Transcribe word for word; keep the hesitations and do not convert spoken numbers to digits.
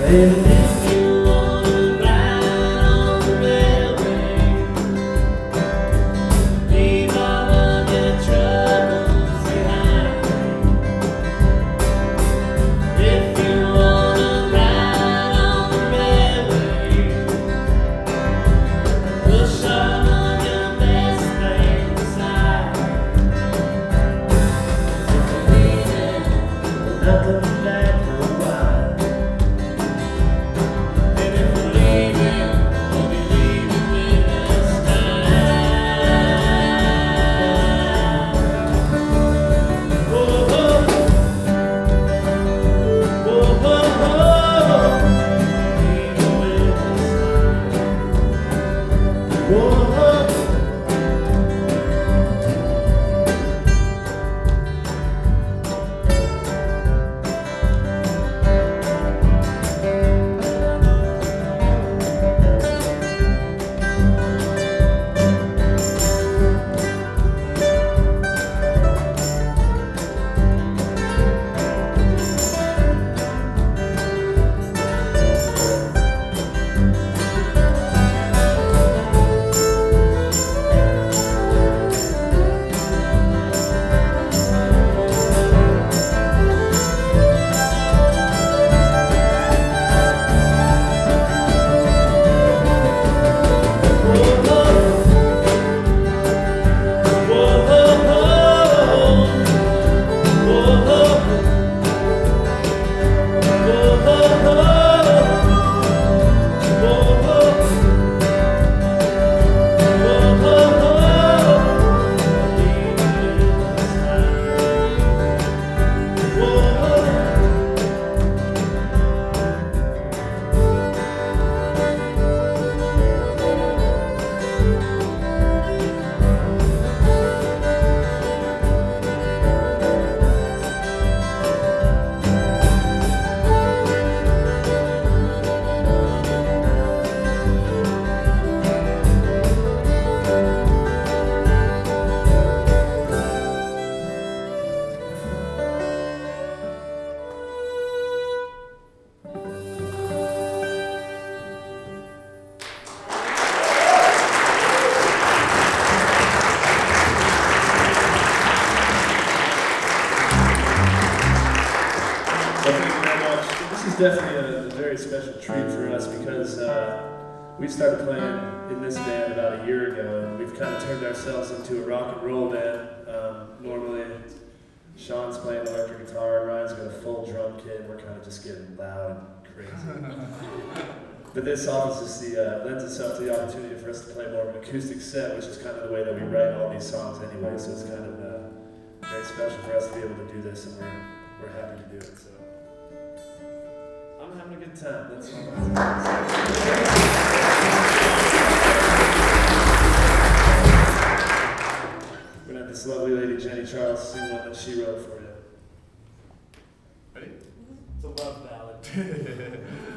Definitely a, a very special treat for us because uh, we started playing in this band about a year ago, and we've kind of turned ourselves into a rock and roll band. Um, normally, Sean's playing electric guitar, and Ryan's got a full drum kit, and we're kind of just getting loud and crazy. But this offers us the uh, lends itself to the opportunity for us to play more of an acoustic set, which is kind of the way that we write all these songs anyway. So it's kind of uh, very special for us to be able to do this, and we're we're happy to do it. So. I'm having a good time, that's all. We're gonna have this lovely lady, Jenny Charles, sing one that she wrote for you. Ready? It's a love ballad.